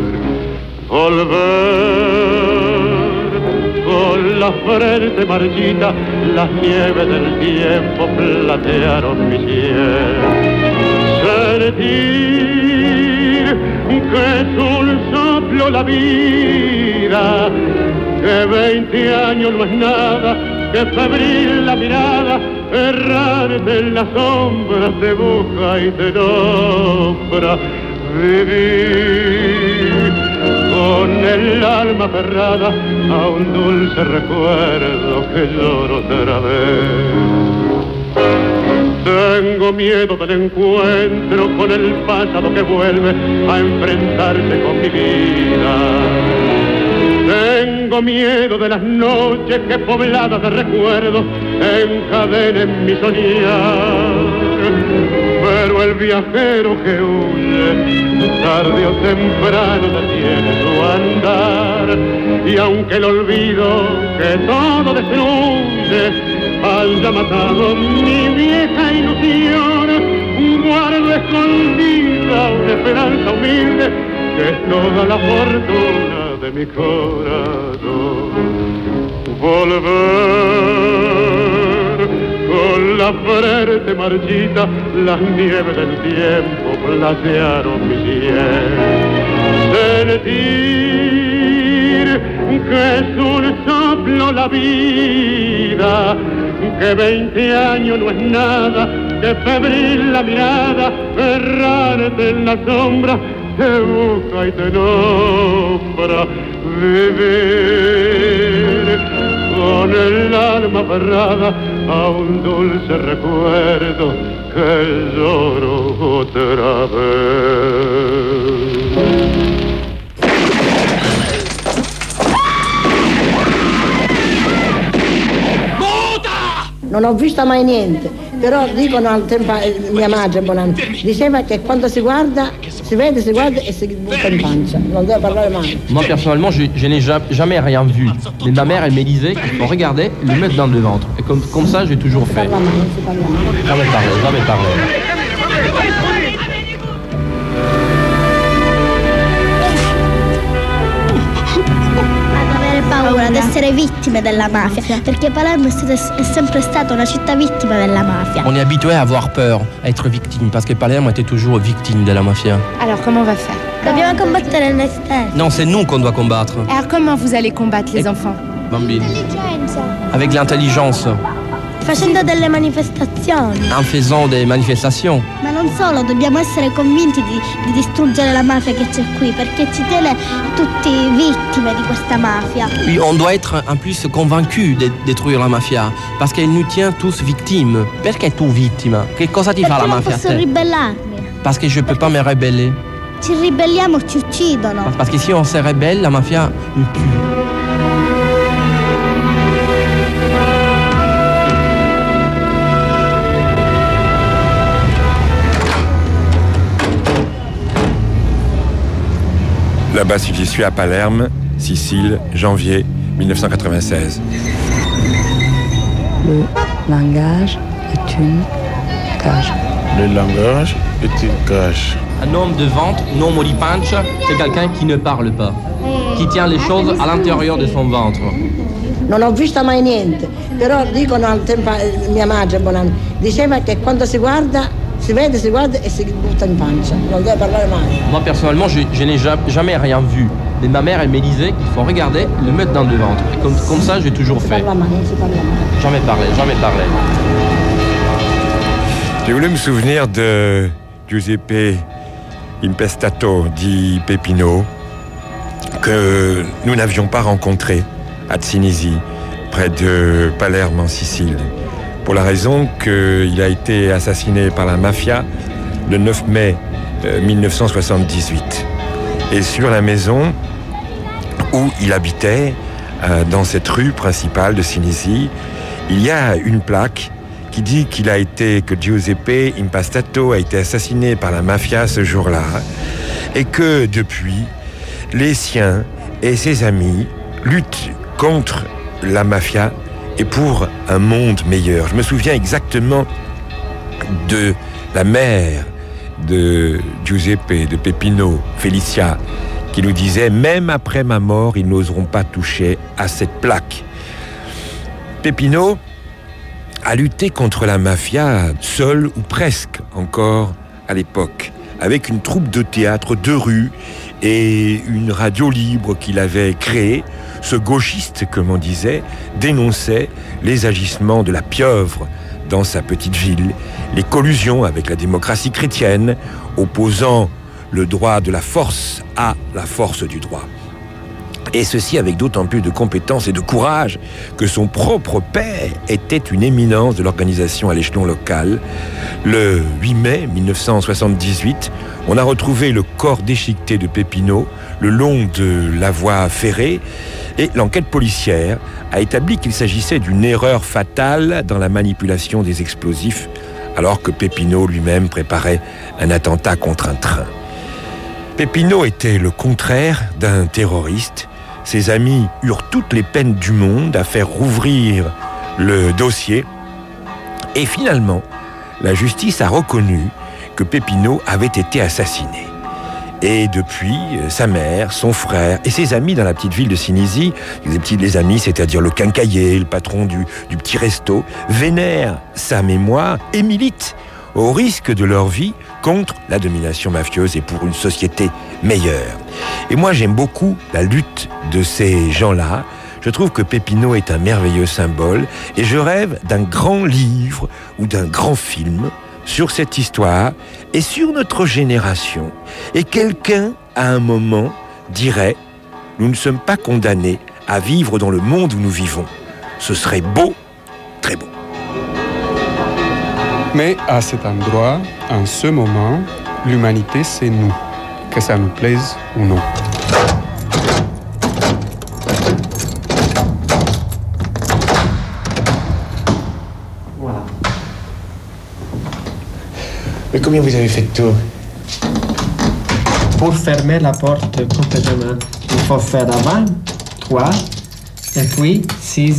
[SPEAKER 27] Con la frente marchita, las nieves del tiempo platearon mi cielo. Sentir que es un soplo la vida, que 20 años no es nada, que febril la mirada, errarte en las sombras te busca y te nombra. Vivir con el alma aferrada a un dulce recuerdo que lloro otra vez. Tengo miedo del encuentro con el pasado que vuelve a enfrentarse con mi vida. Tengo miedo de las noches que pobladas de recuerdos encadenen mi soñar. Pero el viajero que huye, tarde o temprano detiene su andar. Y aunque el olvido que todo destruye haya matado mi vieja ilusión, guardo escondida una esperanza humilde que es toda la fortuna de mi corazón. Volver con la frente marchita, las nieves del tiempo platearon mi cielo. Sentir que es un soplo la vida, que 20 años no es nada, que febril la mirada, errarte en la sombra, te busca y te nombra. Vivir con el alma aferrada a un dulce recuerdo que lloro otra vez.
[SPEAKER 1] Non ho visto mai niente, però dicono al tempo, mia madre diceva che quando si guarda, si vede, si guarda e si butta in pancia. Non deve parlare mai.
[SPEAKER 2] Moi personnellement, je n'ai jamais rien vu. Mais ma mère, elle me disait qu'il faut regarder, le mettre dans le ventre. Et comme ça, j'ai toujours fait. Jamais parlé.
[SPEAKER 16] Paura di essere vittime della mafia, perché Palermo è sempre stata una città vittima della mafia.
[SPEAKER 2] On est habitué à avoir peur, à être victime, parce que Palermo était toujours victime de la mafia.
[SPEAKER 11] Alors comment on va faire?
[SPEAKER 16] Dobbiamo combattere noi stessi.
[SPEAKER 2] Non, c'est nous qu'on doit combattre.
[SPEAKER 11] Alors comment vous allez combattre les enfants?
[SPEAKER 2] Bambini. Avec l'intelligence.
[SPEAKER 16] Facendo delle manifestazioni.
[SPEAKER 2] En faisant des manifestations.
[SPEAKER 16] Ma non solo, dobbiamo essere convinti di distruggere la mafia che c'è qui, perché ci tiene tutti vittime di questa mafia.
[SPEAKER 2] Oui, on doit être en plus convaincu de détruire la mafia, parce qu'elle nous tient tous victimes. Perché tu vittima? Che cosa ti fa la mafia?
[SPEAKER 16] Perché non posso ribellarmi.
[SPEAKER 2] Parce que je peux pas me rebeller.
[SPEAKER 16] Ci ribelliamo, ci uccidono.
[SPEAKER 2] Parce que si on se rebelle, la mafia nous tue.
[SPEAKER 14] Là-bas, si j'y suis à Palerme, Sicile, janvier 1996.
[SPEAKER 10] Le langage est une cage.
[SPEAKER 12] Le langage est une cage.
[SPEAKER 2] Un homme de vente, un uomo di pancia, c'est quelqu'un qui ne parle pas, qui tient les choses à l'intérieur de son ventre.
[SPEAKER 1] Non ho visto mai niente, però dicono al tempo, mia madre diceva che quando si guarda, si vede, si guarda e si butta in pancia. Non deve parlare mai.
[SPEAKER 2] Moi personnellement, je n'ai jamais rien vu. Mais ma mère, elle me disait qu'il faut regarder, le mettre dans le ventre. Et comme ça, j'ai toujours fait. Jamais parlé.
[SPEAKER 14] J'ai voulu me souvenir de Giuseppe Impestato di Pepino, que nous n'avions pas rencontré à Tsinisi, près de Palerme en Sicile, pour la raison qu'il a été assassiné par la mafia le 9 mai 1978. Et sur la maison où il habitait, dans cette rue principale de Tsinisi, il y a une plaque qui dit que Giuseppe Impestato a été assassiné par la mafia ce jour-là, et que depuis, les siens et ses amis luttent contre la mafia et pour un monde meilleur. Je me souviens exactement de la mère de Giuseppe, de Peppino, Felicia, qui nous disait « Même après ma mort, ils n'oseront pas toucher à cette plaque ». Peppino a lutté contre la mafia, seul ou presque encore à l'époque, avec une troupe de théâtre de rue et une radio libre qu'il avait créée. Ce gauchiste, comme on disait, dénonçait les agissements de la pieuvre dans sa petite ville, les collusions avec la démocratie chrétienne, opposant le droit de la force à la force du droit. Et ceci avec d'autant plus de compétence et de courage que son propre père était une éminence de l'organisation à l'échelon local. Le 8 mai 1978, on a retrouvé le corps déchiqueté de Peppino le long de la voie ferrée et l'enquête policière a établi qu'il s'agissait d'une erreur fatale dans la manipulation des explosifs alors que Peppino lui-même préparait un attentat contre un train. Peppino était le contraire d'un terroriste. Ses amis eurent toutes les peines du monde à faire rouvrir le dossier. Et finalement, la justice a reconnu que Peppino avait été assassiné. Et depuis, sa mère, son frère et ses amis dans la petite ville de Sinésie, les amis, c'est-à-dire le quincaillier, le patron du petit resto, vénèrent sa mémoire et militent au risque de leur vie contre la domination mafieuse et pour une société meilleure. Et moi, j'aime beaucoup la lutte de ces gens-là. Je trouve que Peppino est un merveilleux symbole et je rêve d'un grand livre ou d'un grand film sur cette histoire et sur notre génération. Et quelqu'un, à un moment, dirait « Nous ne sommes pas condamnés à vivre dans le monde où nous vivons. Ce serait beau, très beau. »
[SPEAKER 12] Mais à cet endroit, en ce moment, l'humanité, c'est nous, que ça nous plaise ou non.
[SPEAKER 26] Voilà. Mais combien vous avez fait de tours?
[SPEAKER 3] Pour fermer la porte complètement, il faut faire avant 3 et puis 6.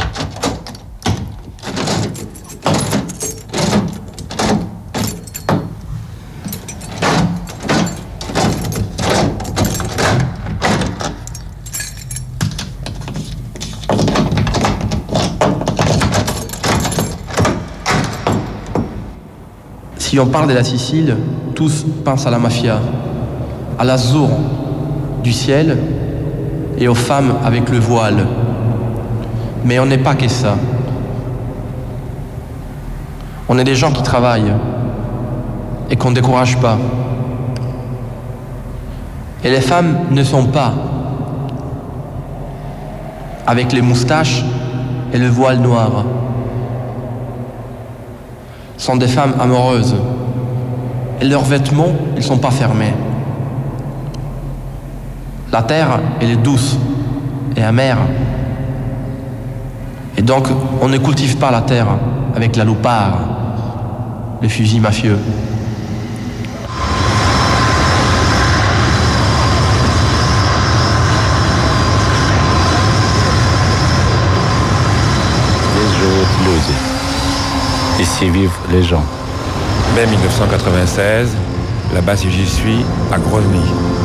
[SPEAKER 2] Si on parle de la Sicile, tous pensent à la mafia, à l'azur du ciel et aux femmes avec le voile. Mais on n'est pas que ça. On est des gens qui travaillent et qu'on ne décourage pas. Et les femmes ne sont pas avec les moustaches et le voile noir. Sont des femmes amoureuses. Et leurs vêtements, ils ne sont pas fermés. La terre, elle est douce et amère. Et donc, on ne cultive pas la terre avec la loupare, le fusil mafieux.
[SPEAKER 4] Ici vivent les gens.
[SPEAKER 14] Mai 1996, là-bas si j'y suis, à Grozny.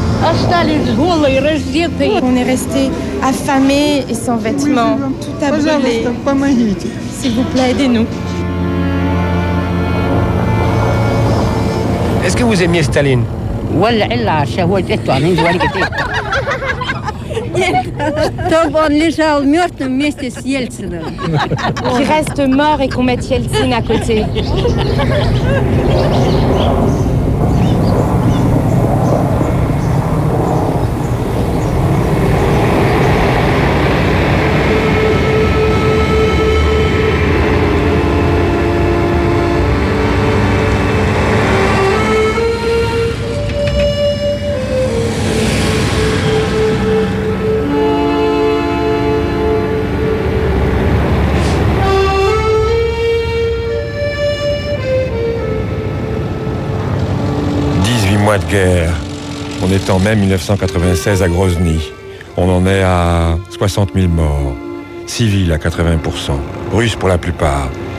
[SPEAKER 11] On est restés affamés et sans vêtements, tout a brûlé. S'il vous plaît, aidez-nous.
[SPEAKER 26] Est-ce que vous aimiez Staline?
[SPEAKER 11] Qui reste mort et qu'on mette Yeltsin à côté.
[SPEAKER 14] De guerre. On est en mai 1996 à Grozny. On en est à 60 000 morts, civils à 80%, russes pour la plupart.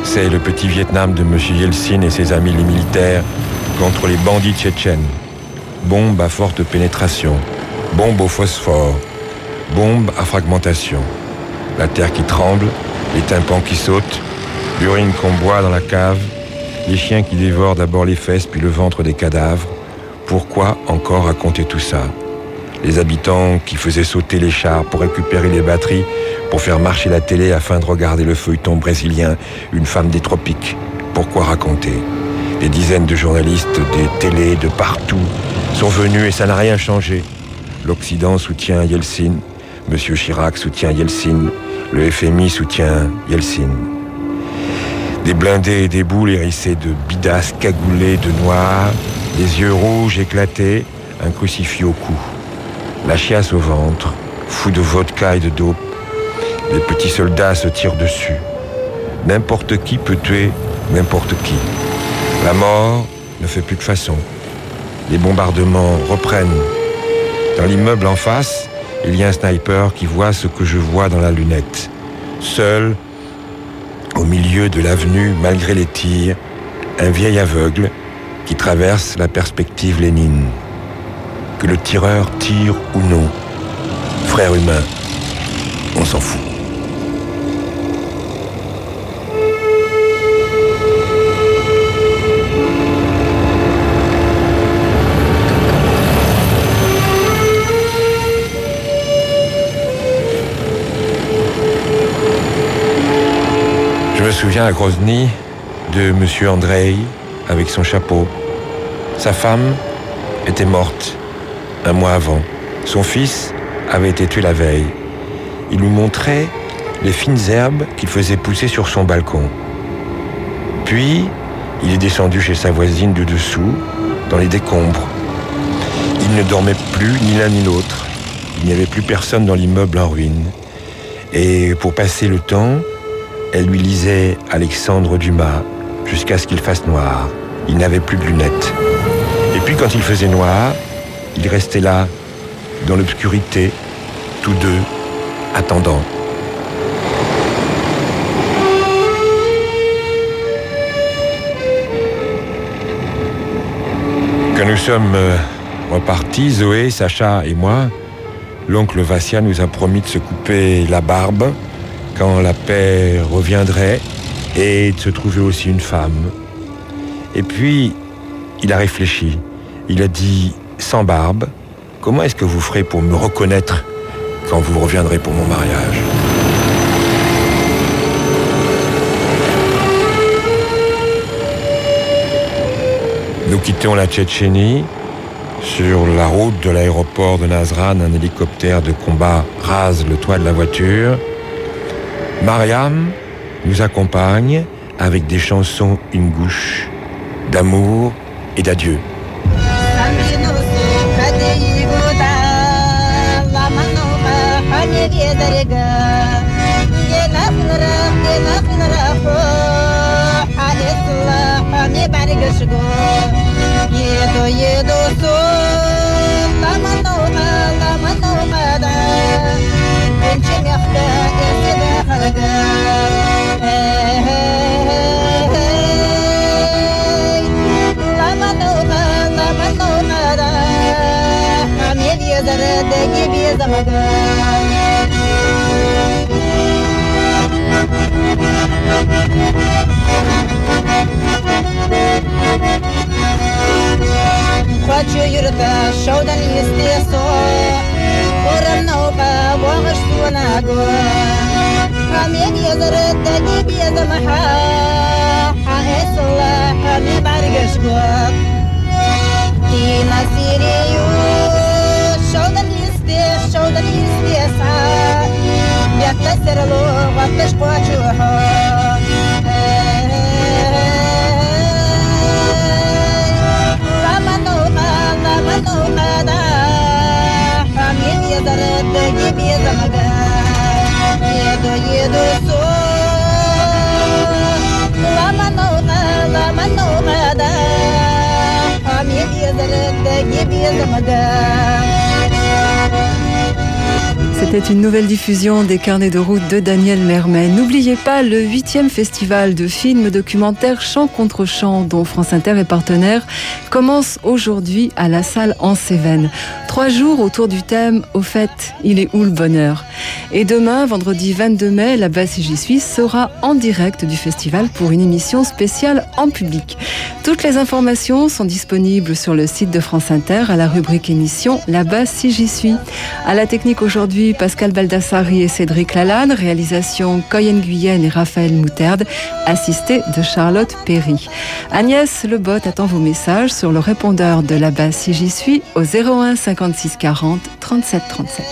[SPEAKER 14] C'est le petit Vietnam de M. Yeltsin et ses amis les militaires contre les bandits tchétchènes. Bombes à forte pénétration, bombes au phosphore, bombes à fragmentation. La terre qui tremble, les tympans qui sautent, l'urine qu'on boit dans la cave, les chiens qui dévorent d'abord les fesses puis le ventre des cadavres. Pourquoi encore raconter tout ça? Les habitants qui faisaient sauter les chars pour récupérer les batteries, pour faire marcher la télé afin de regarder le feuilleton brésilien, une femme des tropiques. Pourquoi raconter? Des dizaines de journalistes, des télés de partout sont venus et ça n'a rien changé. L'Occident soutient Yeltsin, M. Chirac soutient Yeltsin, le FMI soutient Yeltsin. Des blindés et des boules hérissées de bidasses cagoulées de noir, des yeux rouges éclatés, un crucifix au cou. La chiasse au ventre, fou de vodka et de dope. Les petits soldats se tirent dessus. N'importe qui peut tuer n'importe qui. La mort ne fait plus de façon. Les bombardements reprennent. Dans l'immeuble en face, il y a un sniper qui voit ce que je vois dans la lunette. Seul, au milieu de l'avenue, malgré les tirs, un vieil aveugle qui traverse la perspective Lénine. Que le tireur tire ou non, frère humain, on s'en fout. Je me souviens à Grozny de M. Andrei avec son chapeau. Sa femme était morte un mois avant. Son fils avait été tué la veille. Il lui montrait les fines herbes qu'il faisait pousser sur son balcon. Puis, il est descendu chez sa voisine du dessous, dans les décombres. Il ne dormait plus, ni l'un ni l'autre. Il n'y avait plus personne dans l'immeuble en ruine. Et pour passer le temps, elle lui lisait Alexandre Dumas jusqu'à ce qu'il fasse noir. Il n'avait plus de lunettes. Et puis quand il faisait noir, ils restaient là, dans l'obscurité, tous deux, attendant. Quand nous sommes repartis, Zoé, Sacha et moi, l'oncle Vassia nous a promis de se couper la barbe quand la paix reviendrait et de se trouver aussi une femme. Et puis, il a réfléchi. Il a dit, sans barbe, comment est-ce que vous ferez pour me reconnaître quand vous reviendrez pour mon mariage? Nous quittons la Tchétchénie. Sur la route de l'aéroport de Nazran, un hélicoptère de combat rase le toit de la voiture. Mariam nous accompagne avec des chansons ingouches d'amour et d'adieu.
[SPEAKER 5] Хочу юрта шаудан естесо Урам наука вағыш суынагу Хамед езірді небезі маха Хаэсылла хами баргышгу Тина сирию шаудан естеса Якта сирлу вақтыш қуачуху
[SPEAKER 6] C'était une nouvelle diffusion des carnets de route de Daniel Mermet. N'oubliez pas le 8e festival de films documentaires Chant contre Chant, dont France Inter est partenaire, commence aujourd'hui à la salle en Cévennes. 3 jours autour du thème « Au fait, il est où le bonheur ?» Et demain, vendredi 22 mai, Là-bas si j'y suis sera en direct du festival pour une émission spéciale en public. Toutes les informations sont disponibles sur le site de France Inter à la rubrique émission Là-bas si j'y suis. À la technique aujourd'hui, Pascal Baldassari et Cédric Lalanne, réalisation Coyen Guyenne et Raphaël Mouterde, assisté de Charlotte Perry. Agnès Lebotte attend vos messages sur le répondeur de Là-bas si j'y suis au 01 56 40 37 37.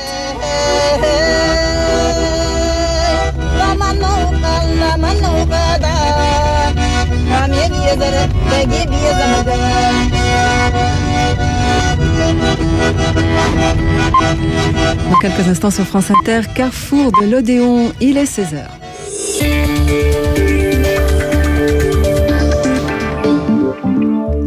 [SPEAKER 6] Dans quelques instants sur France Inter, Carrefour de l'Odéon, il est 16h.